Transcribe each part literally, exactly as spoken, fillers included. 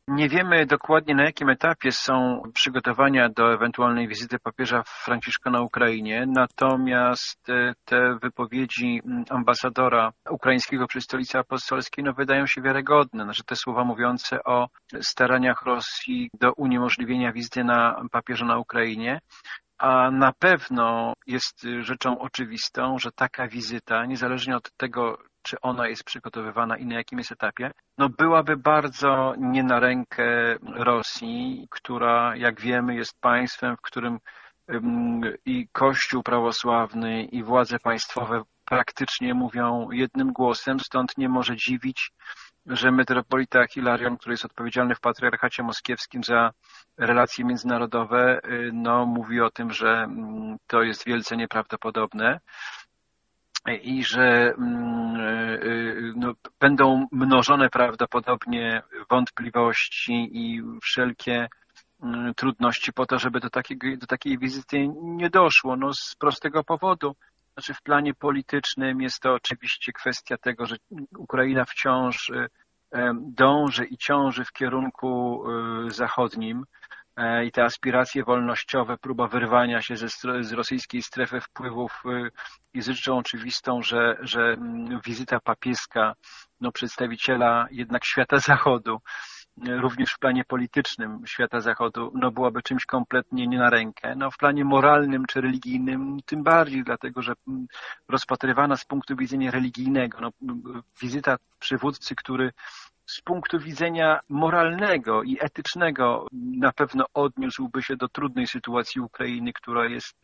Nie wiemy dokładnie, na jakim etapie są przygotowania do ewentualnej wizyty papieża Franciszka na Ukrainie, natomiast te wypowiedzi ambasadora ukraińskiego przy Stolicy Apostolskiej no, wydają się wiarygodne. Znaczy te słowa mówiące o staraniach Rosji do uniemożliwienia wizyty na papieża na Ukrainie. A na pewno jest rzeczą oczywistą, że taka wizyta, niezależnie od tego, czy ona jest przygotowywana i na jakim jest etapie, no byłaby bardzo nie na rękę Rosji, która, jak wiemy, jest państwem, w którym i Kościół prawosławny, i władze państwowe praktycznie mówią jednym głosem, stąd nie może dziwić, że metropolita Hilarion, który jest odpowiedzialny w patriarchacie moskiewskim za relacje międzynarodowe, no, mówi o tym, że to jest wielce nieprawdopodobne i że no, będą mnożone prawdopodobnie wątpliwości i wszelkie trudności po to, żeby do takiej, do takiej wizyty nie doszło. No, z prostego powodu. Znaczy w planie politycznym jest to oczywiście kwestia tego, że Ukraina wciąż dąży i ciąży w kierunku zachodnim i te aspiracje wolnościowe, próba wyrwania się ze, z rosyjskiej strefy wpływów jest rzeczą oczywistą, że, że wizyta papieska, no, przedstawiciela jednak świata zachodu, również w planie politycznym świata zachodu, no byłaby czymś kompletnie nie na rękę. No w planie moralnym czy religijnym tym bardziej, dlatego że rozpatrywana z punktu widzenia religijnego, no, wizyta przywódcy, który z punktu widzenia moralnego i etycznego na pewno odniósłby się do trudnej sytuacji Ukrainy, która jest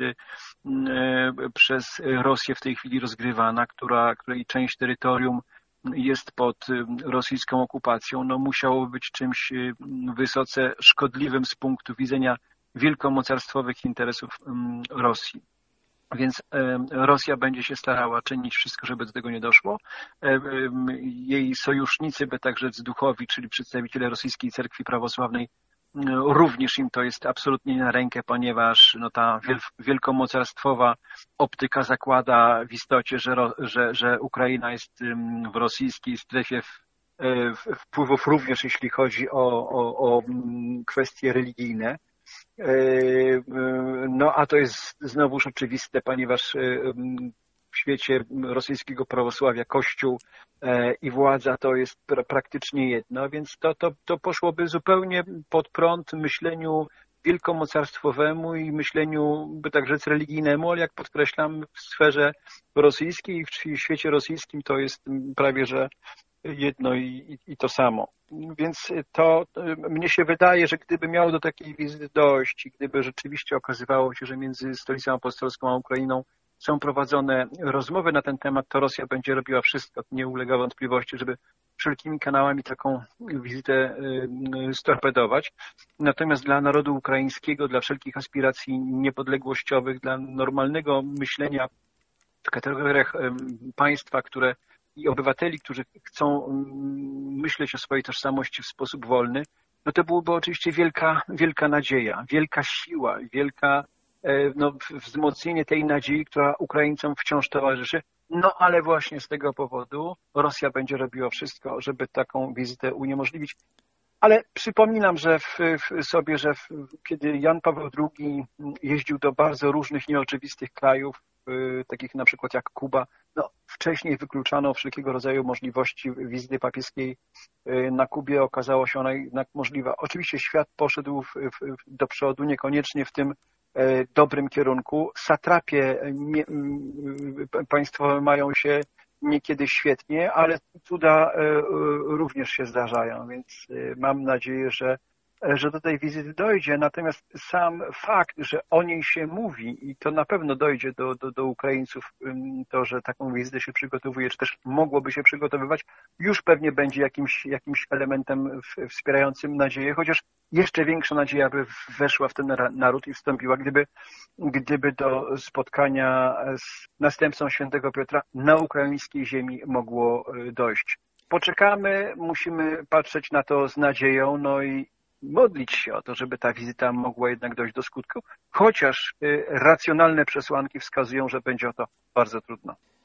przez Rosję w tej chwili rozgrywana, która, której część terytorium jest pod rosyjską okupacją, no musiałoby być czymś wysoce szkodliwym z punktu widzenia wielkomocarstwowych interesów Rosji. Więc Rosja będzie się starała czynić wszystko, żeby do tego nie doszło. Jej sojusznicy, by tak rzec duchowi, czyli przedstawiciele rosyjskiej cerkwi prawosławnej, również im to jest absolutnie na rękę, ponieważ no, ta wielkomocarstwowa optyka zakłada w istocie, że, że, że Ukraina jest w rosyjskiej strefie wpływów również, jeśli chodzi o, o, o kwestie religijne. No a to jest znowuż oczywiste, ponieważ w świecie rosyjskiego prawosławia Kościół i władza to jest pra praktycznie jedno, więc to, to, to poszłoby zupełnie pod prąd myśleniu wielkomocarstwowemu i myśleniu, by tak rzec, religijnemu, ale jak podkreślam, w sferze rosyjskiej, w świecie rosyjskim to jest prawie że jedno i, i to samo. Więc to mnie się wydaje, że gdyby miało do takiej wizyty dojść i gdyby rzeczywiście okazywało się, że między Stolicą Apostolską a Ukrainą są prowadzone rozmowy na ten temat, to Rosja będzie robiła wszystko, nie ulega wątpliwości, żeby wszelkimi kanałami taką wizytę storpedować. Natomiast dla narodu ukraińskiego, dla wszelkich aspiracji niepodległościowych, dla normalnego myślenia w kategoriach państwa, które i obywateli, którzy chcą myśleć o swojej tożsamości w sposób wolny, no to byłoby oczywiście wielka, wielka nadzieja, wielka siła, wielka no, wzmocnienie tej nadziei, która Ukraińcom wciąż towarzyszy. No ale właśnie z tego powodu Rosja będzie robiła wszystko, żeby taką wizytę uniemożliwić. Ale przypominam, że w, w sobie, że w, kiedy Jan Paweł drugi jeździł do bardzo różnych nieoczywistych krajów, y, takich na przykład jak Kuba, no, wcześniej wykluczano wszelkiego rodzaju możliwości wizyty papieskiej y, na Kubie. Okazało się ona jednak możliwa. Oczywiście świat poszedł w, w, do przodu, niekoniecznie w tym y, dobrym kierunku. Satrapie nie, y, państwowe mają się niekiedy świetnie, ale cuda również się zdarzają, więc mam nadzieję, że, że do tej wizyty dojdzie. Natomiast sam fakt, że o niej się mówi i to na pewno dojdzie do, do, do Ukraińców, to, że taką wizytę się przygotowuje, czy też mogłoby się przygotowywać, już pewnie będzie jakimś, jakimś elementem wspierającym nadzieję, chociaż jeszcze większa nadzieja by weszła w ten naród i wstąpiła, gdyby, gdyby do spotkania z następcą świętego Piotra na ukraińskiej ziemi mogło dojść. Poczekamy, musimy patrzeć na to z nadzieją, no i modlić się o to, żeby ta wizyta mogła jednak dojść do skutku, chociaż racjonalne przesłanki wskazują, że będzie o to bardzo trudno.